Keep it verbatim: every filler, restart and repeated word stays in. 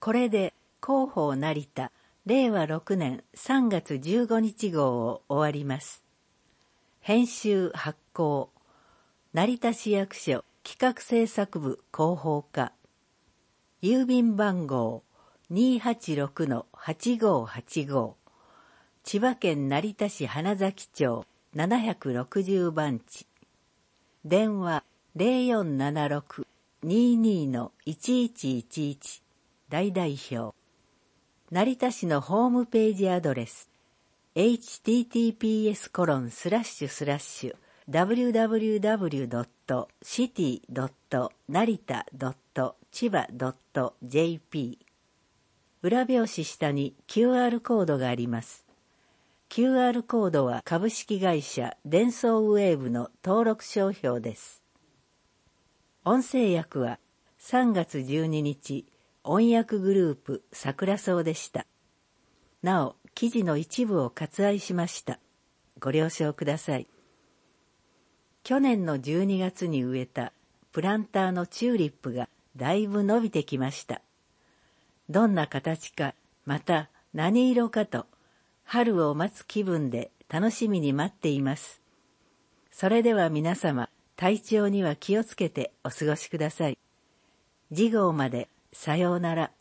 これで広報成田れいわろくねんさんがつじゅうごにち号を終わります。編集発行、成田市役所企画制作部広報課。郵便番号 にーはちろくのはちごーはちごー、千葉県成田市花崎町ななひゃくろくじゅうばんち。電話 ゼロよんななろくにーにーのいちいちいちいち、大代表。成田市のホームページアドレス エイチティーティーピーエスコロンスラッシュスラッシュダブリューダブリューダブリュードットシティドットナリタドット千葉ドットジェーピー。 裏表紙下に キューアール コードがあります。キューアール コードは株式会社デンソーウェーブの登録商標です。音声訳はさんがつじゅうににち、音訳グループ桜草でした。なお、記事の一部を割愛しました。ご了承ください。去年のじゅうにがつに植えたプランターのチューリップがだいぶ伸びてきました。どんな形か、また何色かと、春を待つ気分で楽しみに待っています。それでは皆様、体調には気をつけてお過ごしください。次号までさようなら。